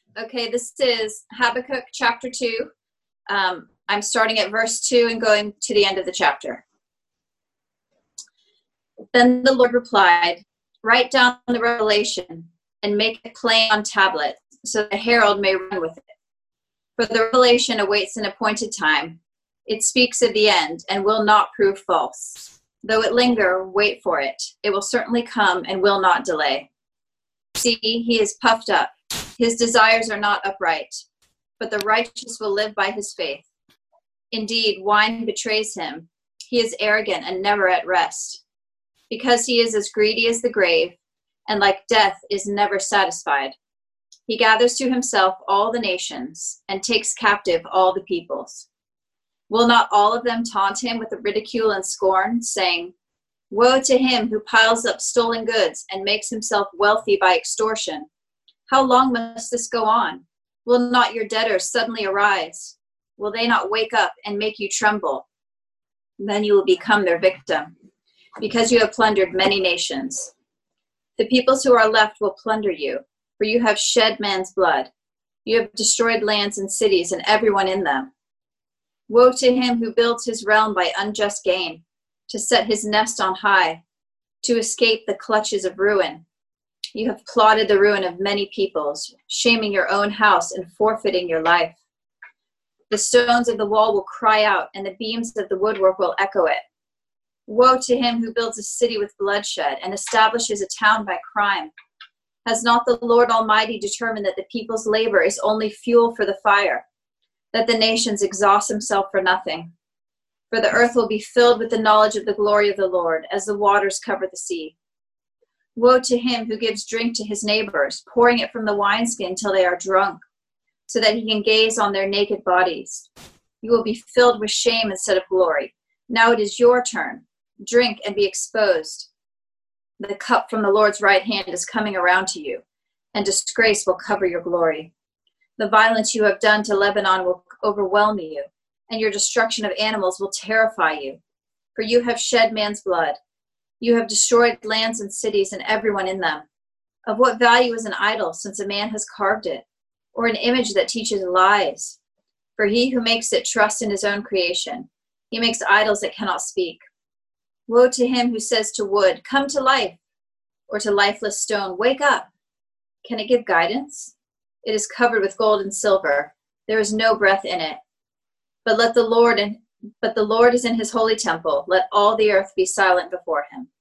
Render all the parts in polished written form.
Okay, this is Habakkuk chapter 2. I'm starting at verse 2 and going to the end of the chapter. Then the Lord replied, "Write down the revelation and make it plain on tablets, so the herald may run with it. For the revelation awaits an appointed time. It speaks of the end and will not prove false. Though it linger, wait for it. It will certainly come and will not delay. See, he is puffed up. His desires are not upright, but the righteous will live by his faith. Indeed, wine betrays him. He is arrogant and never at rest. Because he is as greedy as the grave, and like death is never satisfied. He gathers to himself all the nations and takes captive all the peoples. Will not all of them taunt him with ridicule and scorn, saying, 'Woe to him who piles up stolen goods and makes himself wealthy by extortion. How long must this go on? Will not your debtors suddenly arise? Will they not wake up and make you tremble? Then you will become their victim, because you have plundered many nations. The peoples who are left will plunder you, for you have shed man's blood. You have destroyed lands and cities and everyone in them. Woe to him who builds his realm by unjust gain, to set his nest on high, to escape the clutches of ruin. You have plotted the ruin of many peoples, shaming your own house and forfeiting your life. The stones of the wall will cry out, and the beams of the woodwork will echo it. Woe to him who builds a city with bloodshed and establishes a town by crime. Has not the Lord Almighty determined that the people's labor is only fuel for the fire, that the nations exhaust themselves for nothing? For the earth will be filled with the knowledge of the glory of the Lord, as the waters cover the sea. Woe to him who gives drink to his neighbors, pouring it from the wineskin till they are drunk, so that he can gaze on their naked bodies. You will be filled with shame instead of glory. Now it is your turn. Drink and be exposed. The cup from the Lord's right hand is coming around to you, and disgrace will cover your glory. The violence you have done to Lebanon will overwhelm you, and your destruction of animals will terrify you. For you have shed man's blood. You have destroyed lands and cities and everyone in them. Of what value is an idol, since a man has carved it, or an image that teaches lies? For he who makes it trusts in his own creation. He makes idols that cannot speak. Woe to him who says to wood, 'Come to life,' or to lifeless stone, 'Wake up.' Can it give guidance? It is covered with gold and silver. There is no breath in it. But the Lord is in his holy temple. Let all the earth be silent before him."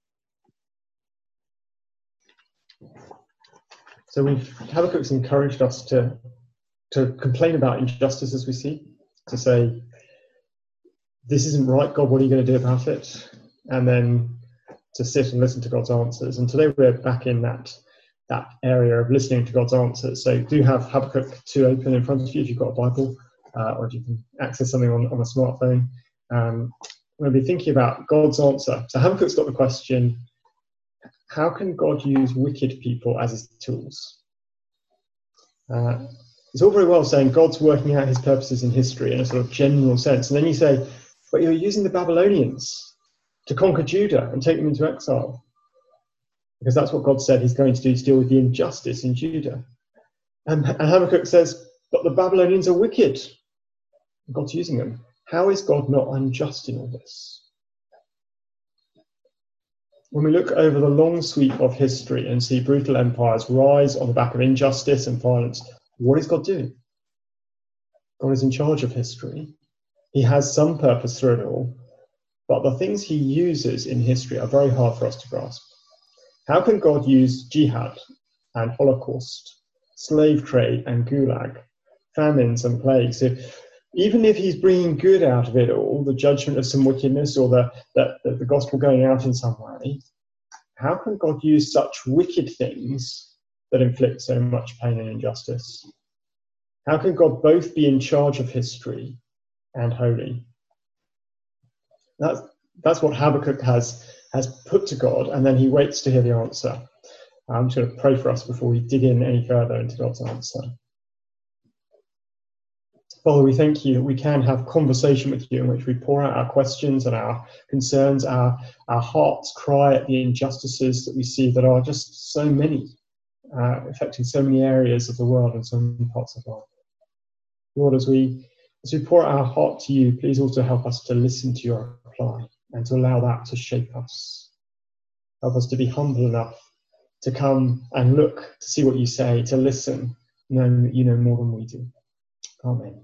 So Habakkuk's encouraged us to complain about injustice as we see, to say, this isn't right, God, what are you going to do about it? And then to sit and listen to God's answers. And today we're back in that area of listening to God's answers. So do have Habakkuk 2 open in front of you if you've got a Bible, or if you can access something on a smartphone. We'll be thinking about God's answer. So Habakkuk's got the question, how can God use wicked people as his tools? It's all very well saying God's working out his purposes in history in a sort of general sense. And then you say, but you're using the Babylonians to conquer Judah and take them into exile. Because that's what God said he's going to do, to deal with the injustice in Judah. And Habakkuk says, but the Babylonians are wicked. God's using them. How is God not unjust in all this? When we look over the long sweep of history and see brutal empires rise on the back of injustice and violence, what is God doing? God is in charge of history. He has some purpose through it all, but the things he uses in history are very hard for us to grasp. How can God use jihad and Holocaust, slave trade and gulag, famines and plagues? So even if he's bringing good out of it all, the judgment of some wickedness or the gospel going out in some way, how can God use such wicked things that inflict so much pain and injustice? How can God both be in charge of history and holy? That's what Habakkuk has put to God, and then he waits to hear the answer. I'm just going to pray for us before we dig in any further into God's answer. Father, we thank you that we can have conversation with you in which we pour out our questions and our concerns, our hearts cry at the injustices that we see that are just so many affecting so many areas of the world and so many parts of life. Lord, as we pour out our heart to you, please also help us to listen to your reply and to allow that to shape us. Help us to be humble enough to come and look to see what you say, to listen, knowing that you know more than we do. Amen.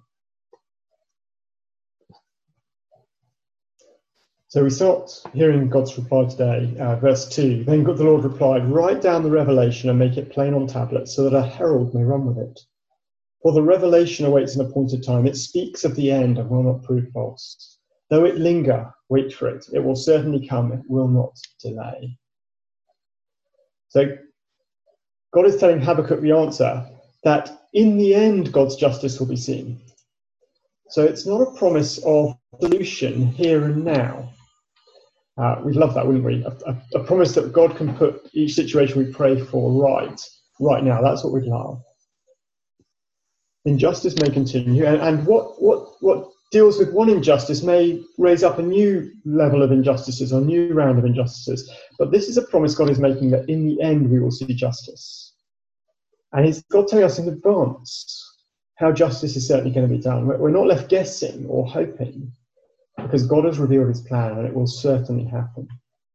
So we start hearing God's reply today, verse 2. Then the Lord replied, "Write down the revelation and make it plain on tablets so that a herald may run with it. For the revelation awaits an appointed time. It speaks of the end and will not prove false. Though it linger, wait for it. It will certainly come. It will not delay." So God is telling Habakkuk the answer, that in the end God's justice will be seen. So it's not a promise of solution here and now. We'd love that, wouldn't we? A promise that God can put each situation we pray for right now. That's what we'd love. Injustice may continue, and what deals with one injustice may raise up a new level of injustices or a new round of injustices. But this is a promise God is making, that in the end we will see justice. And he's God telling us in advance how justice is certainly going to be done. We're not left guessing or hoping, because God has revealed his plan and it will certainly happen.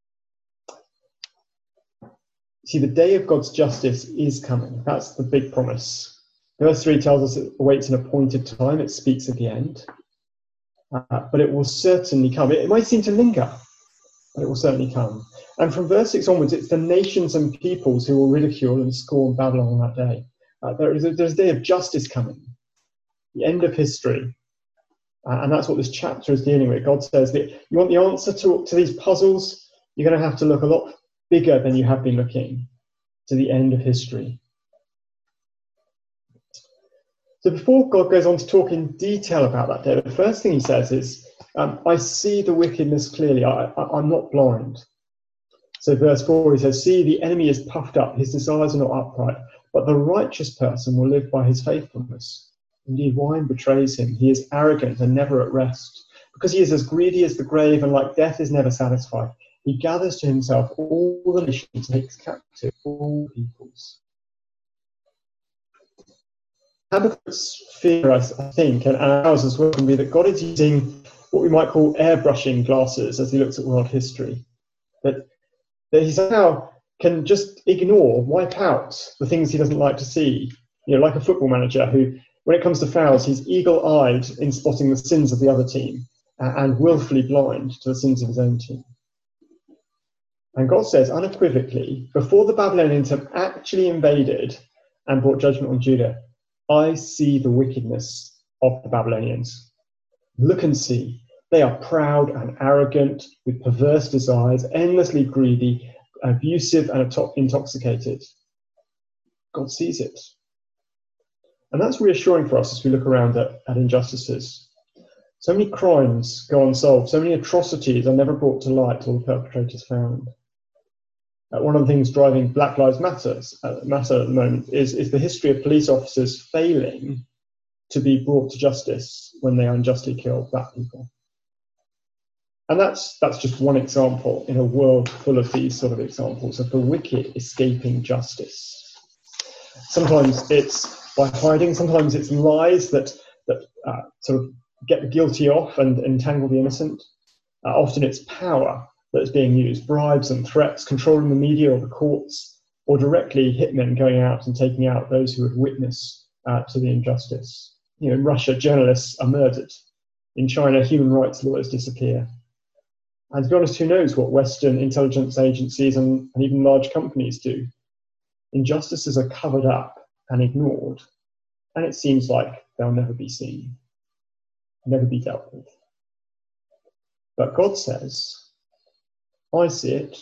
See, the day of God's justice is coming. That's the big promise. Verse 3 tells us it awaits an appointed time. It speaks of the end. But it will certainly come. It might seem to linger, but it will certainly come. And from verse 6 onwards, it's the nations and peoples who will ridicule and scorn Babylon on that day. There's a day of justice coming, the end of history. And that's what this chapter is dealing with. God says that you want the answer to these puzzles, you're going to have to look a lot bigger than you have been looking, to the end of history. So before God goes on to talk in detail about that day, the first thing he says is, I see the wickedness clearly. I'm not blind. So verse 4, he says, "See, the enemy is puffed up. His desires are not upright, but the righteous person will live by his faithfulness. Indeed, wine betrays him. He is arrogant and never at rest. Because he is as greedy as the grave and like death is never satisfied. He gathers to himself all the nations and takes captive all peoples." Habakkuk's fear, I think, and ours as well, can be that God is using what we might call airbrushing glasses as he looks at world history. That he somehow can just ignore, wipe out the things he doesn't like to see. You know, like a football manager who, when it comes to fouls, he's eagle-eyed in spotting the sins of the other team and willfully blind to the sins of his own team. And God says unequivocally, before the Babylonians have actually invaded and brought judgment on Judah, I see the wickedness of the Babylonians. Look and see. They are proud and arrogant, with perverse desires, endlessly greedy, abusive and intoxicated. God sees it. And that's reassuring for us as we look around at injustices. So many crimes go unsolved, so many atrocities are never brought to light or the perpetrators found. One of the things driving Black Lives Matter at the moment is the history of police officers failing to be brought to justice when they unjustly kill black people. And that's just one example in a world full of these sort of examples of the wicked escaping justice. Sometimes it's by hiding, sometimes it's lies that sort of get the guilty off and entangle the innocent. Often it's power that is being used, bribes and threats, controlling the media or the courts, or directly hitmen going out and taking out those who would witness to the injustice. You know, in Russia, journalists are murdered. In China, human rights lawyers disappear. And to be honest, who knows what Western intelligence agencies and even large companies do. Injustices are covered up and ignored, and it seems like they'll never be seen, never be dealt with. But God says, I see it.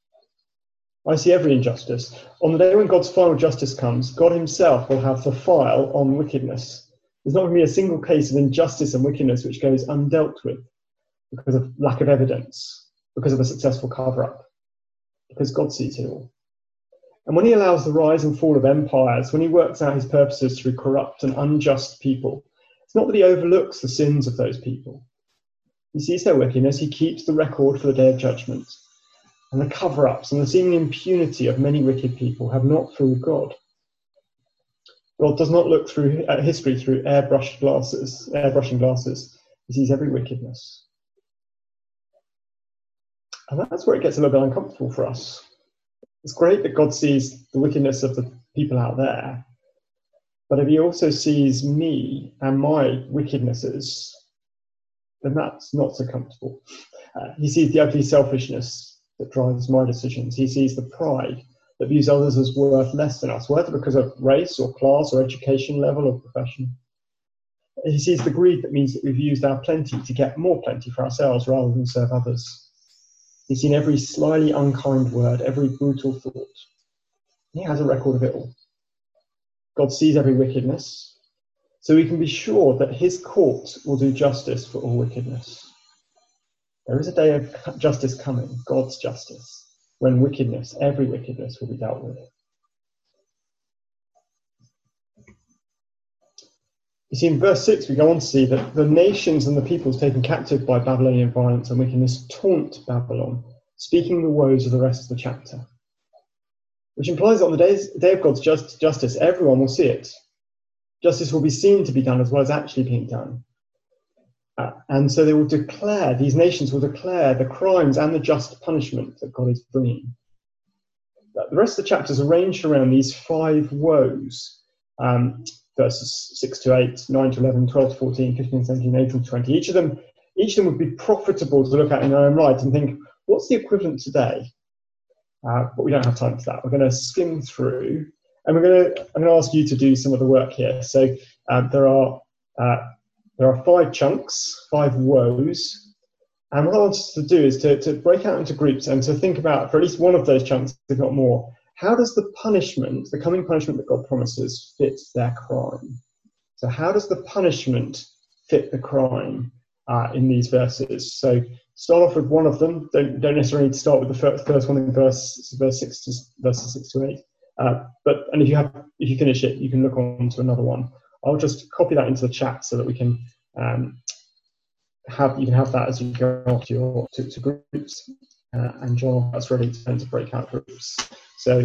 I see every injustice. On the day when God's final justice comes, God himself will have the file on wickedness. There's not going to be a single case of injustice and wickedness which goes undealt with because of lack of evidence, because of a successful cover-up, because God sees it all. And when he allows the rise and fall of empires, when he works out his purposes through corrupt and unjust people, it's not that he overlooks the sins of those people. He sees their wickedness, he keeps the record for the day of judgment. And the cover-ups and the seeming impunity of many wicked people have not fooled God. God does not look through at history through airbrushing glasses. He sees every wickedness. And that's where it gets a little bit uncomfortable for us. It's great that God sees the wickedness of the people out there, but if he also sees me and my wickednesses, then that's not so comfortable. He sees the ugly selfishness that drives my decisions. He sees the pride that views others as worth less than us, whether because of race or class or education level or profession. He sees the greed that means that we've used our plenty to get more plenty for ourselves rather than serve others. He's seen every slyly unkind word, every brutal thought. He has a record of it all. God sees every wickedness, so we can be sure that his court will do justice for all wickedness. There is a day of justice coming, God's justice, when wickedness, every wickedness, will be dealt with. You see, in verse 6, we go on to see that the nations and the peoples taken captive by Babylonian violence and wickedness taunt Babylon, speaking the woes of the rest of the chapter. Which implies that on the day of God's justice, everyone will see it. Justice will be seen to be done as well as actually being done. And so they will declare, these nations will declare the crimes and the just punishment that God is bringing. The rest of the chapter is arranged around these 5 woes, verses 6 to 8, 9 to 11, 12 to 14, 15, 17, 18 to 20. Each of them would be profitable to look at in their own right and think, what's the equivalent today? But we don't have time for that. We're going to skim through, and I'm going to ask you to do some of the work here. So there are 5 chunks, 5 woes, and what I want us to do is to break out into groups and to think about, for at least one of those chunks, if not more, how does the punishment, the coming punishment that God promises, fit their crime? So how does the punishment fit the crime in these verses? So start off with one of them. Don't necessarily need to start with the first one in verses 6 to 8. And if you finish it, you can look on to another one. I'll just copy that into the chat so that we can have that as you go off to groups. And John, that's ready to break out groups. So.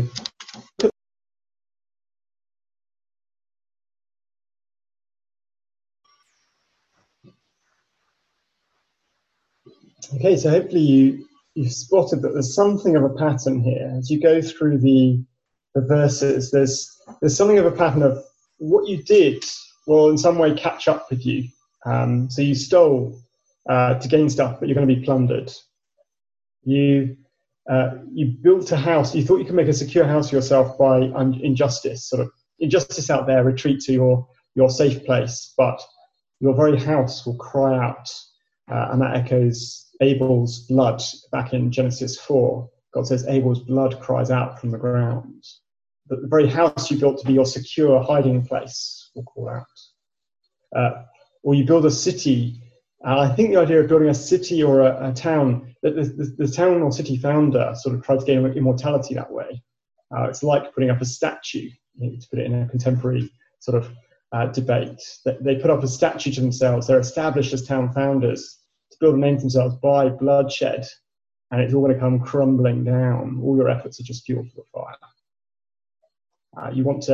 Okay, so hopefully you've spotted that there's something of a pattern here. As you go through the verses, there's something of a pattern of what you did will in some way catch up with you. So you stole to gain stuff, but you're going to be plundered. You built a house. You thought you could make a secure house for yourself by injustice out there, retreat to your safe place, but your very house will cry out. And that echoes Abel's blood back in Genesis 4. God says Abel's blood cries out from the ground. But the very house you built to be your secure hiding place will call out. Or you build a city. I think the idea of building a city or a town, the town or city founder sort of tried to gain immortality that way. It's like putting up a statue, to put it in a contemporary sort of debate. They put up a statue to themselves. They're established as town founders to build a name for themselves by bloodshed, and it's all going to come crumbling down. All your efforts are just fuel for the fire. You want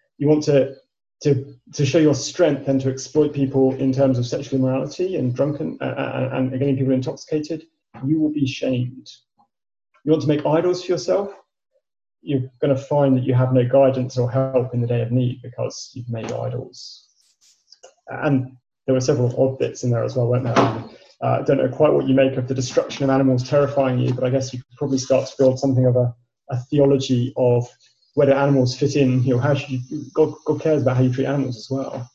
to show your strength and to exploit people in terms of sexual immorality and drunken and getting people intoxicated. You will be shamed. You want to make idols for yourself. You're going to find that you have no guidance or help in the day of need because you've made idols. And there were several odd bits in there as well, weren't there? I don't know quite what you make of the destruction of animals terrifying you, but I guess you could probably start to build something of a theology of where do animals fit in. How should you? God cares about how you treat animals as well.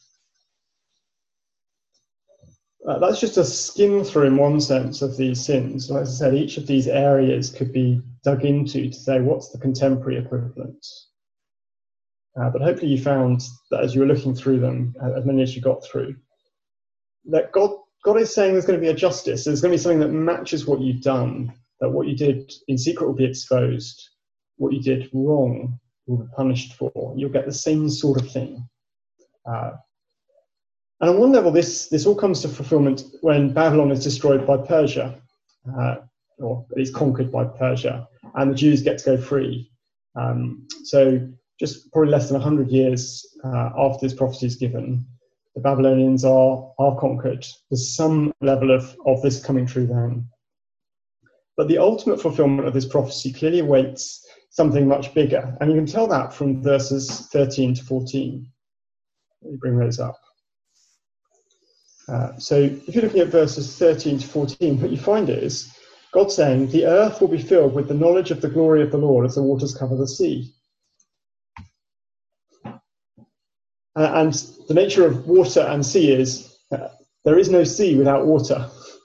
That's just a skim through, in one sense, of these sins. Like I said, each of these areas could be dug into to say what's the contemporary equivalent. But hopefully you found that as you were looking through them, as many as you got through, that God is saying there's going to be a justice. There's going to be something that matches what you've done, that what you did in secret will be exposed. What you did wrong will be punished for. You'll get the same sort of thing. And on one level, this all comes to fulfillment when Babylon is destroyed by Persia, or at least conquered by Persia, and the Jews get to go free. So just probably less than 100 years after this prophecy is given, the Babylonians are conquered. There's some level of this coming true then. But the ultimate fulfillment of this prophecy clearly awaits something much bigger. And you can tell that from verses 13 to 14. Let me bring those up. So if you're looking at verses 13 to 14, what you find is God saying, the earth will be filled with the knowledge of the glory of the Lord as the waters cover the sea. And the nature of water and sea is there is no sea without water.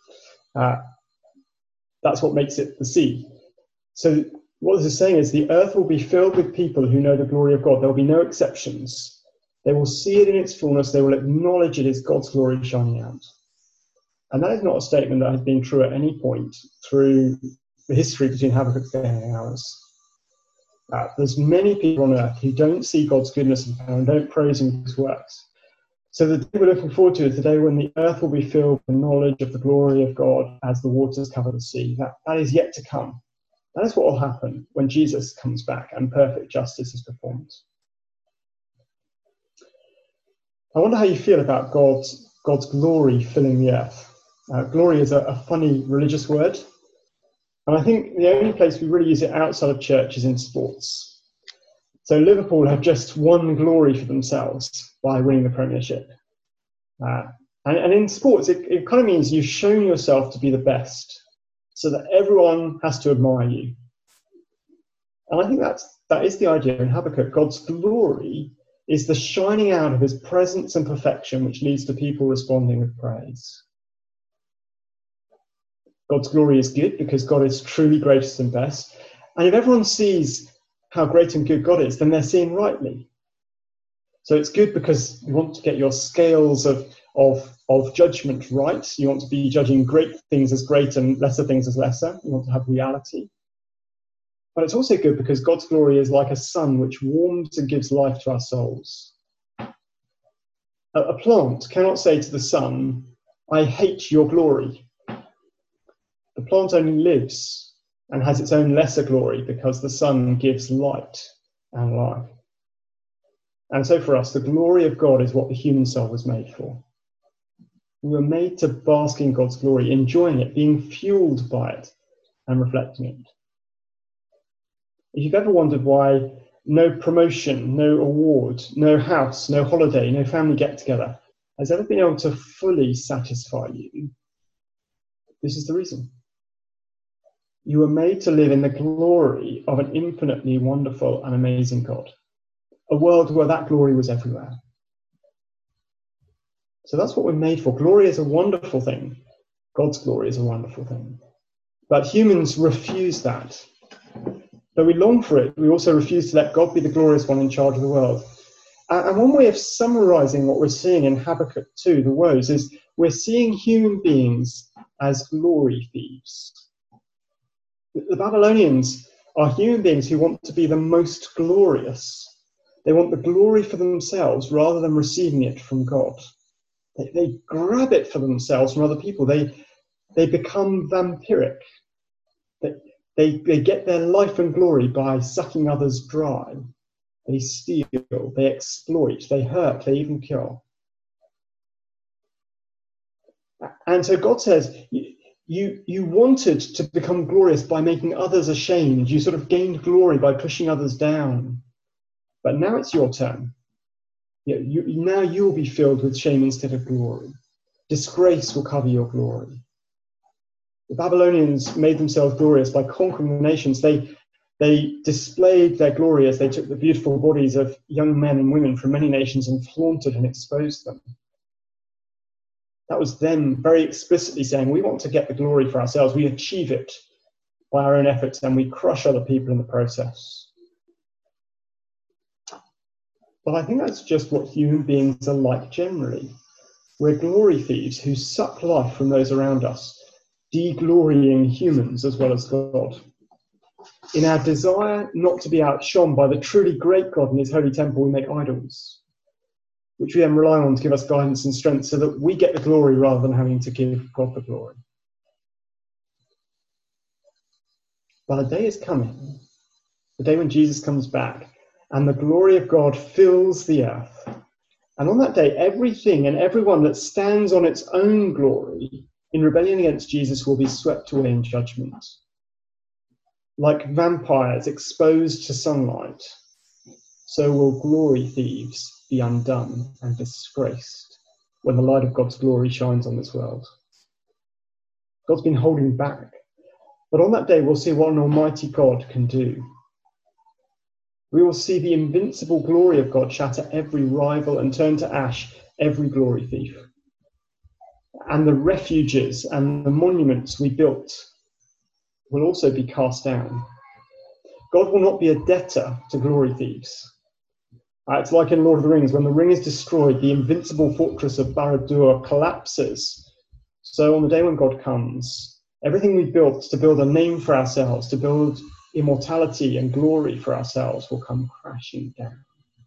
That's what makes it the sea. So what this is saying is the earth will be filled with people who know the glory of God. There will be no exceptions. They will see it in its fullness. They will acknowledge it is God's glory shining out. And that is not a statement that has been true at any point through the history between Habakkuk's day and ours. There's many people on earth who don't see God's goodness and power and don't praise him for his works. So the day we're looking forward to is the day when the earth will be filled with the knowledge of the glory of God as the waters cover the sea. That is yet to come. That is what will happen when Jesus comes back and perfect justice is performed. I wonder how you feel about God's glory filling the earth. Glory is a funny religious word. And I think the only place we really use it outside of church is in sports. So Liverpool have just won glory for themselves by winning the Premiership. And in sports, it kind of means you've shown yourself to be the best so that everyone has to admire you. And I think that is the idea in Habakkuk. God's glory is the shining out of his presence and perfection, which leads to people responding with praise. God's glory is good because God is truly greatest and best. And if everyone sees how great and good God is, then they're seeing rightly. So it's good because you want to get your scales of judgment right. You want to be judging great things as great and lesser things as lesser. You want to have reality. But it's also good because God's glory is like a sun which warms and gives life to our souls. A plant cannot say to the sun, I hate your glory. The plant only lives and has its own lesser glory because the sun gives light and life. And so for us, the glory of God is what the human soul was made for. We were made to bask in God's glory, enjoying it, being fueled by it, and reflecting it. If you've ever wondered why no promotion, no award, no house, no holiday, no family get-together has ever been able to fully satisfy you, this is the reason. You were made to live in the glory of an infinitely wonderful and amazing God, a world where that glory was everywhere. So that's what we're made for. Glory is a wonderful thing. God's glory is a wonderful thing. But humans refuse that. Though we long for it, we also refuse to let God be the glorious one in charge of the world. And one way of summarizing what we're seeing in Habakkuk 2, the woes, is we're seeing human beings as glory thieves. The Babylonians are human beings who want to be the most glorious. They want the glory for themselves rather than receiving it from God. They grab it for themselves from other people. They become vampiric. They get their life and glory by sucking others dry. They steal, they exploit, they hurt, they even kill. And so God says, you wanted to become glorious by making others ashamed. You sort of gained glory by pushing others down. But now it's your turn. Now you'll be filled with shame instead of glory. Disgrace will cover your glory. The Babylonians made themselves glorious by conquering the nations. They displayed their glory as they took the beautiful bodies of young men and women from many nations and flaunted and exposed them. That was them very explicitly saying, we want to get the glory for ourselves. We achieve it by our own efforts and we crush other people in the process. But I think that's just what human beings are like generally. We're glory thieves who suck life from those around us, de-glorying humans as well as God. In our desire not to be outshone by the truly great God in his holy temple, we make idols, which we then rely on to give us guidance and strength so that we get the glory rather than having to give God the glory. But a day is coming, the day when Jesus comes back, and the glory of God fills the earth. And on that day, everything and everyone that stands on its own glory in rebellion against Jesus will be swept away in judgment. Like vampires exposed to sunlight, so will glory thieves be undone and disgraced when the light of God's glory shines on this world. God's been holding back, but on that day we'll see what an almighty God can do. We will see the invincible glory of God shatter every rival and turn to ash every glory thief. And the refuges and the monuments we built will also be cast down. God will not be a debtor to glory thieves. It's like in Lord of the Rings, when the ring is destroyed, the invincible fortress of Barad-dûr collapses. So on the day when God comes, everything we built to build a name for ourselves, to build immortality and glory for ourselves, will come crashing down.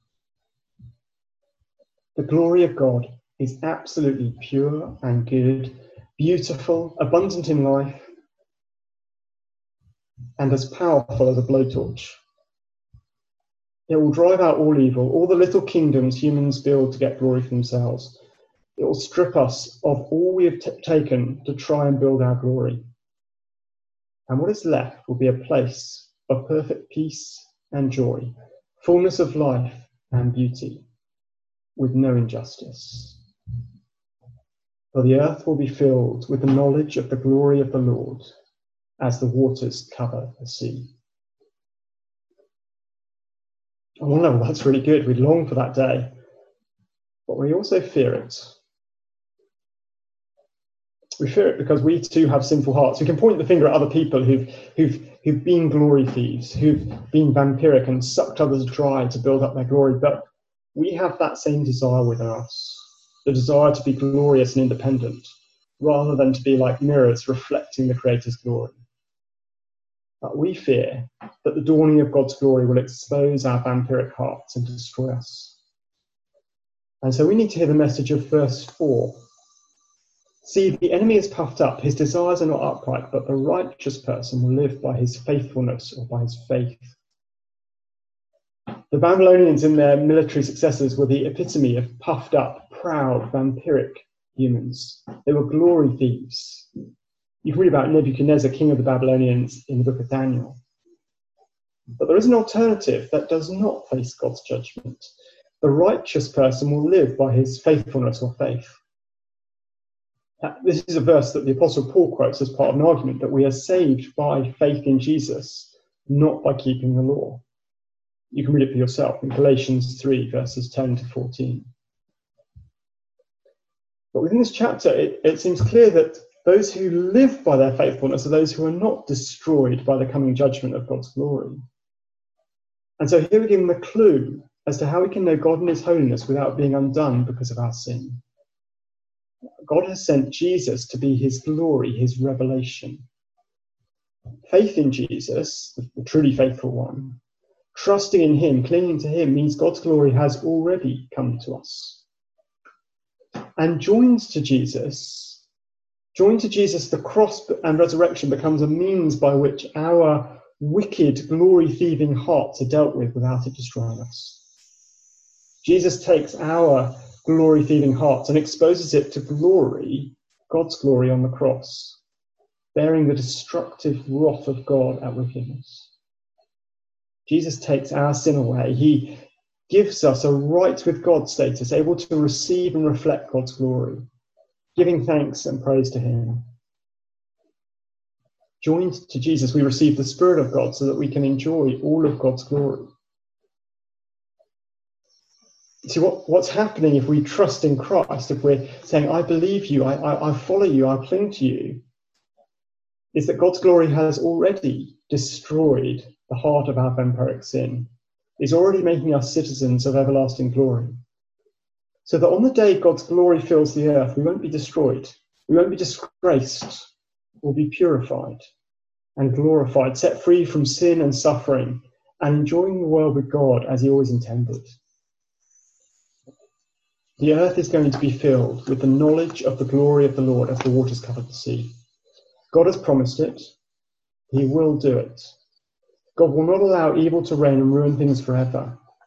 The glory of God is absolutely pure and good, beautiful, abundant in life, and as powerful as a blowtorch. It will drive out all evil, all the little kingdoms humans build to get glory for themselves. It will strip us of all we have taken to try and build our glory. And what is left will be a place of perfect peace and joy, fullness of life and beauty, with no injustice. For the earth will be filled with the knowledge of the glory of the Lord, as the waters cover the sea. On one level, that's really good. We long for that day, but we also fear it. We fear it because we too have sinful hearts. We can point the finger at other people who've been glory thieves, who've been vampiric and sucked others dry to build up their glory. But we have that same desire within us, the desire to be glorious and independent, rather than to be like mirrors reflecting the Creator's glory. But we fear that the dawning of God's glory will expose our vampiric hearts and destroy us. And so we need to hear the message of verse 4. See, the enemy is puffed up, his desires are not upright, but the righteous person will live by his faithfulness or by his faith. The Babylonians and their military successors were the epitome of puffed up, proud, vampiric humans. They were glory thieves. You can read about Nebuchadnezzar, king of the Babylonians, in the book of Daniel. But there is an alternative that does not face God's judgment. The righteous person will live by his faithfulness or faith. This is a verse that the Apostle Paul quotes as part of an argument that we are saved by faith in Jesus, not by keeping the law. You can read it for yourself in Galatians 3, verses 10 to 14. But within this chapter, it seems clear that those who live by their faithfulness are those who are not destroyed by the coming judgment of God's glory. And so here we give them a clue as to how we can know God and his holiness without being undone because of our sin. God has sent Jesus to be his glory, his revelation. Faith in Jesus, the truly faithful one, trusting in him, clinging to him, means God's glory has already come to us. And joined to Jesus, the cross and resurrection becomes a means by which our wicked, glory-thieving hearts are dealt with without it destroying us. Jesus takes our glory-thieving hearts and exposes it to glory, God's glory on the cross, bearing the destructive wrath of God at wickedness. Jesus takes our sin away. He gives us a right with God status, able to receive and reflect God's glory, giving thanks and praise to him. Joined to Jesus, we receive the Spirit of God so that we can enjoy all of God's glory. See, what's happening if we trust in Christ, if we're saying, I believe you, I follow you, I cling to you, is that God's glory has already destroyed the heart of our vampiric sin, is already making us citizens of everlasting glory. So that on the day God's glory fills the earth, we won't be destroyed, we won't be disgraced, we'll be purified and glorified, set free from sin and suffering, and enjoying the world with God as he always intended. The earth is going to be filled with the knowledge of the glory of the Lord as the waters cover the sea. God has promised it. He will do it. God will not allow evil to reign and ruin things forever.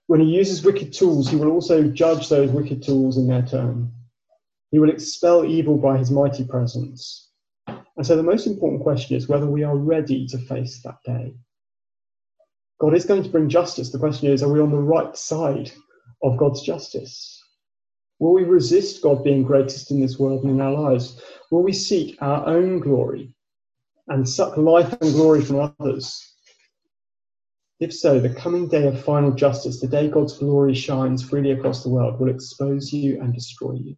When he uses wicked tools, he will also judge those wicked tools in their turn. He will expel evil by his mighty presence. And so the most important question is whether we are ready to face that day. God is going to bring justice. The question is, are we on the right side of God's justice? Will we resist God being greatest in this world and in our lives? Will we seek our own glory and suck life and glory from others? If so, the coming day of final justice, the day God's glory shines freely across the world, will expose you and destroy you.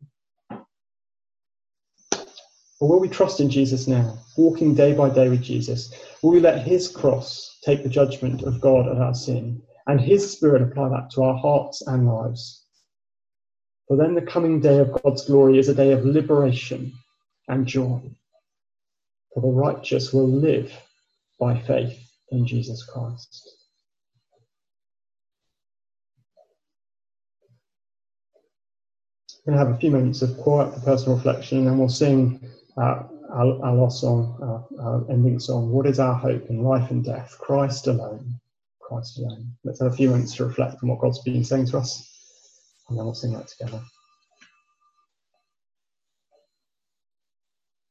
Or will we trust in Jesus now, walking day by day with Jesus? Will we let his cross take the judgment of God at our sin, and his Spirit apply that to our hearts and lives? For then the coming day of God's glory is a day of liberation and joy. For the righteous will live by faith in Jesus Christ. We're going to have a few moments of quiet for personal reflection, and then we'll sing our last song, our ending song. What is our hope in life and death? Christ alone. Christ alone. Let's have a few moments to reflect on what God's been saying to us, and then we'll sing that together.